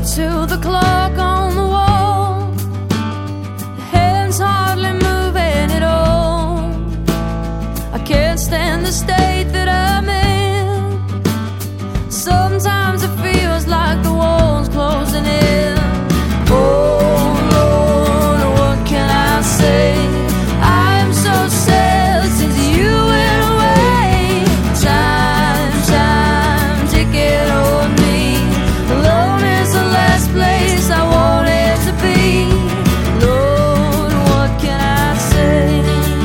to the clock on the wall. The hands hardly moving at all. I can't stand the state that I'm in. Sometimes it feels like the walls closing in. Oh Lord, what can I say? I'm so sad since you went away. Time ticking on me. Alone is the last place I wanted to be. Lord, what can I say?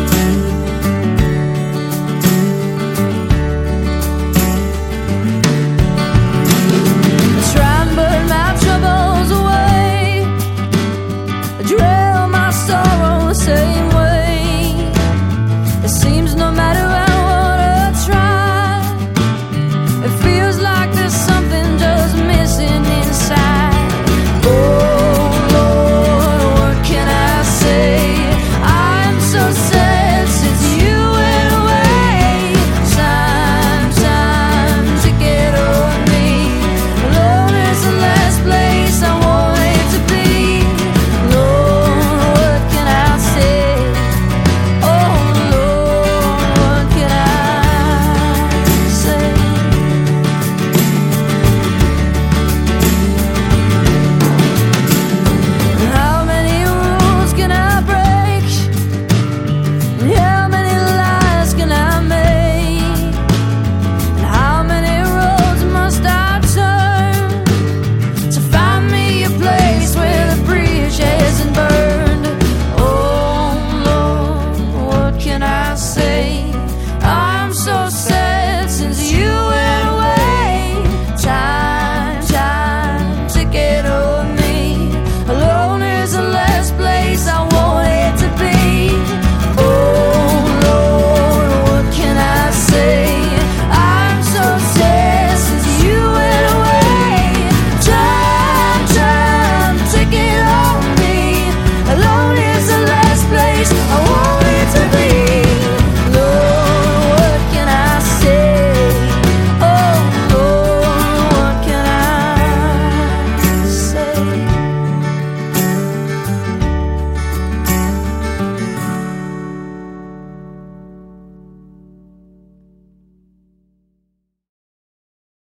I try and burn my troubles away. I drown my sorrow the same way. It seems no matter how hard I try, it feels like there's something just missing inside. Oh Lord, what can I say? I'm so sad since you went away. Time to get on me. Alone is the last place I wanted to be. Lord, what can I say? Oh Lord, what can I say? How many rules can I break? And how many lies can I make? And how many roads must I turn to find me a place where the bridge hasn't burned? Oh Lord, what can I say?